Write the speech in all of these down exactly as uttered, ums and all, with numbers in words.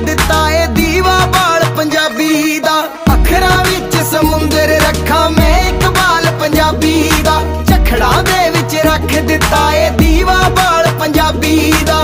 दिता ए दीवा बाल पंजाबी दा। अखरां विच समुंदर रखा मैं इकबाल पंजाबी दा। झखड़ा दे विच रख दिता ए दीवा बाल पंजाबी दा।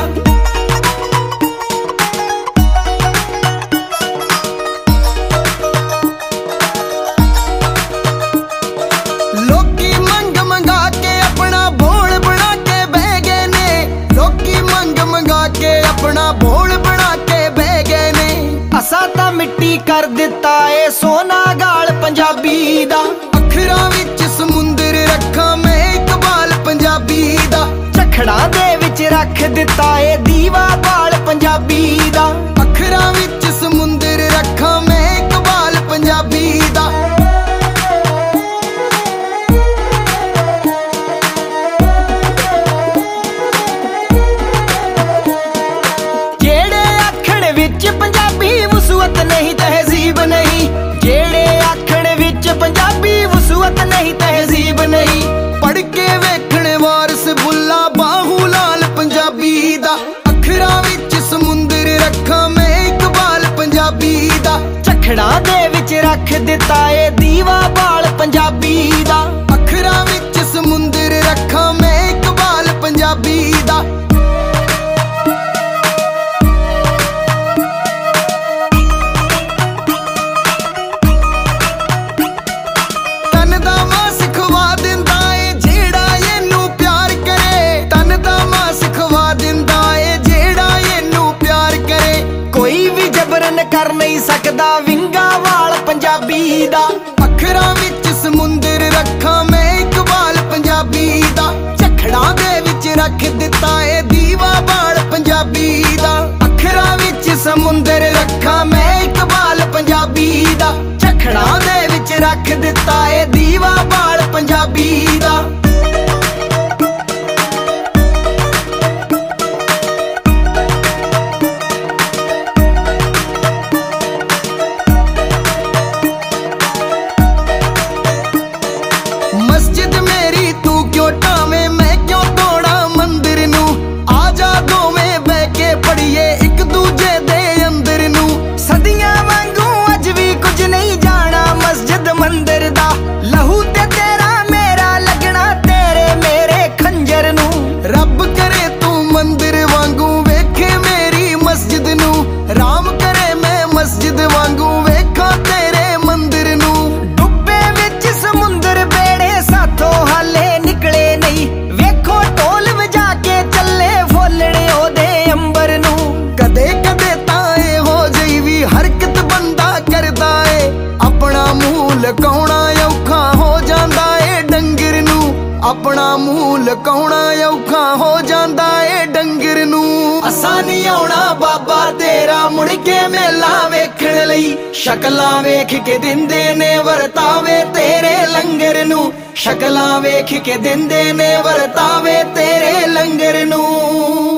लोकी मंग मंगा के अपना बोल बना के बह गए ने। लोकी मंग मंगा के अपना बोल बना के बह गए ने। असा तां मिट्टी कर दिता ए सोना गाल पंजाबी दा। अखरां विच समुंदर रखा मैं इकबाल पंजाबी दा। झखड़ा दे विच रख दिता ए दीवा बाल पंजाबी दा। अखरां विच समुंदर रखा मैं इकबाल पंजाबी दा। पंजाबी वसूअत नहीं तहजीब नहीं। जेड़े आखण विच पंजाबी वसूअत नहीं तहजीब नहीं। पढ़ के वेखण वारस बुल्ला बाहू लाल पंजाबी दा। अखरां विच समुंदर रखा मैं इकबाल पंजाबी दा। झखड़ा दे विच रख दिता ए दीवा बाल पंजाबी दा। अखरां विच समुंदर रखा मैं इकबाल पंजाबी दा। कर नहीं सकदा विंगा वाल पंजाबी दा। अखरां विच समुंदर रखा मैं इकबाल पंजाबी दा। झखड़ा दे विच रख दिता ए दीवा बाल पंजाबी दा। अखरां विच समुंदर रखा मैं इकबाल पंजाबी दा। झखड़ा दे विच रख दिता ए दीवा बाल पंजाबी दा। मस्जिद मेरी तू क्यों टावे मैं क्यों तोड़ा मंदिर नू। आजा दोवें बह के पढ़िए एक दूजे दे अंदर नू। सदियां वांगू अज भी कुछ नहीं जाना मस्जिद मंदिर दा। लहू ते तेरा मेरा लगना तेरे मेरे खंजर नू। रब करे तू मंदिर वांगू वेखे मेरी मस्जिद नू। राम करे मैं मस्जिद वांगू वेखा तेरे मंदिर नू। डुब्बे विच समुंदर बेड़े साथों हाले निकले नहीं। वेखो ढोल वजा के चले फोलड़े ओदे अंबर नू। कदे कदे ताए हो जई भी हरकत बंदा करदा ए। अपना मूह लकाउणा औखा हो जांदा ए डंगर नू। अपना मूह लकाउणा औखा हो जांदा ए डंगर नू। असां नहीं आउणा बाबा तेरा मुड़ के मेला वेखण लई। शकलां वेख के दिंदे ने वरतावे तेरे लंगर नू। शकलां वेख के दिंदे ने वरतावे तेरे लंगर नू।